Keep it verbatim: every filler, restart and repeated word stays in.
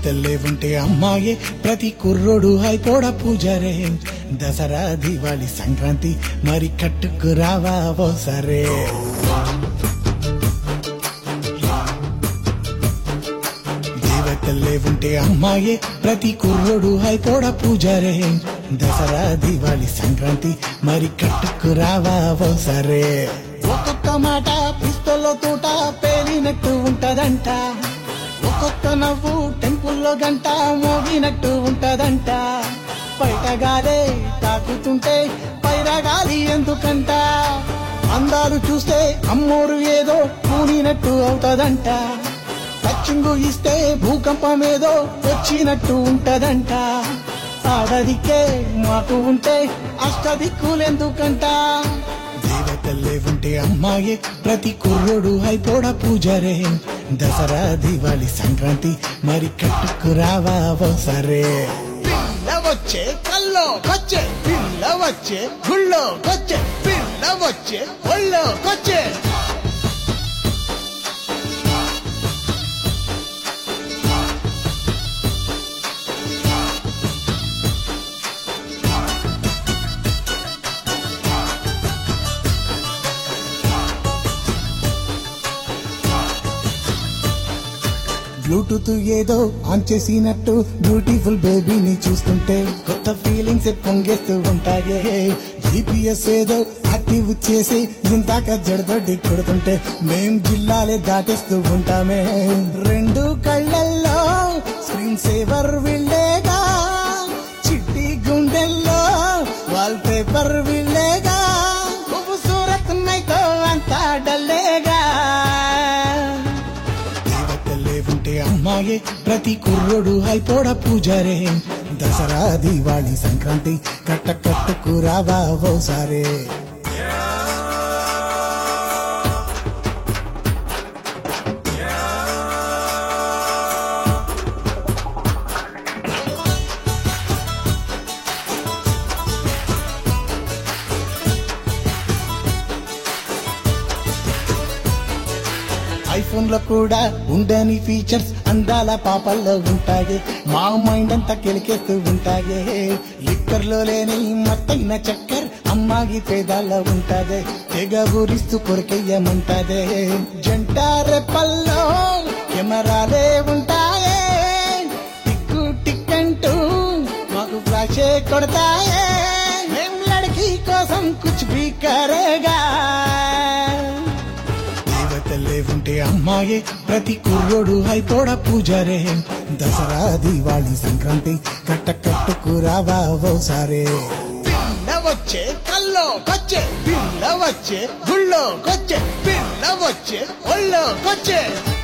దేవతల్లే ఉంటే అమ్మాయే ప్రతి కుర్రోడు అయిపోడ పూజారే దసరా దివాళి సంక్రాంతి మరి కట్టుకు రావా ఓ సరే దేవతల్లే ఉంటే అమ్మాయే ప్రతి కుర్రోడు అయిపోడ పూజారే దసరా దివాళి సంక్రాంతి మరి కట్టుకు రావా ఓ సరే ఒక్కొక్క మాట పిస్తోల్లో తోట పేలినట్టు ఉంటదంట ఒక్కొక్క నవ్వు టెంపుల్లో గంట మోగినట్టు ఉంటదంట బయట గాలే తాకుతుంటే పైరగాలి ఎందుకంట అందాలు చూస్తే అమ్మోరు ఏదో కూనినట్టు అవుతదంట టచ్చింగు ఇస్తే భూకంపం ఏదో వచ్చినట్టు ఉంటదంట ఆడదికే మాకు ఉంటే అష్టదిక్కులెందుకంట దేవతల్లే ఉంటే అమ్మాయే ప్రతి కుర్రోడు అయిపోడ పూజారే దసరా దివాళి సంక్రాంతి మరి కట్టుకు రావా ఓ సరే పిల్ల వచ్చే కల్లో కొచ్చే పిల్ల వచ్చే గుళ్ళో కొచ్చే పిల్ల వచ్చే ఒళ్ళో కొచ్చే బ్లూటూత్ ఏదో ఆన్ చేసినట్టు బ్యూటిఫుల్ బేబీని చూస్తుంటే కొత్త ఫీలింగ్స్ పొంగేస్తూ ఉంటాయే జీపీఎస్ ఏదో యాక్టివ్ చేసి ఇంతాక జడదొడ్డి కొడుతుంటే మేం జిల్లాలే దాటేస్తూ ఉంటామే రెండు కళ్ళల్లో స్క్రీన్ సేవర్ విల్లేగా చిట్టి గుండెల్లో వాల్ పేపర్ విల్లేగా సూరత్ నైతో అంతా డల్లేగా ఉంటే అమ్మాయే ప్రతి కుర్రోడు అయిపోడ పూజారే దసరా దివాళి సంక్రాంతి కట్ట కట్టుకు రావా ఓ సారే ఐఫోన్ లో కూడా ఉండని ఫీచర్స్ అందాల పాపల్లో ఉంటాయి మా మైండ్ అంతా కెలికేస్తూ ఉంటాయి లిక్కర్ లో లేని మత్తైన చక్కర్ అమ్మాగి పేదాల్లో ఉంటాదే తెగ ఊరిస్తూ కొరికెయ్యమంటాదే జంట రెప్పల్లో కెమెరాలే ఉంటాయే టిక్కు టిక్ అంటూ మాకు ఫ్లాషే కొడతాయే మేం లड़की కోసం కుచ్ భీ కరేగా దేవతల్లే ఉంటే అమ్మాయే ప్రతి కుర్రోడు అయిపోడ పూజారే దసరా దివాళి సంక్రాంతి కట్ట కట్టుకు రావా ఓ సారే పిల్ల వచ్చే కల్లో కొచ్చే పిల్ల వచ్చే గుళ్ళో కొచ్చే పిల్ల వచ్చే ఒళ్ళో కొచ్చే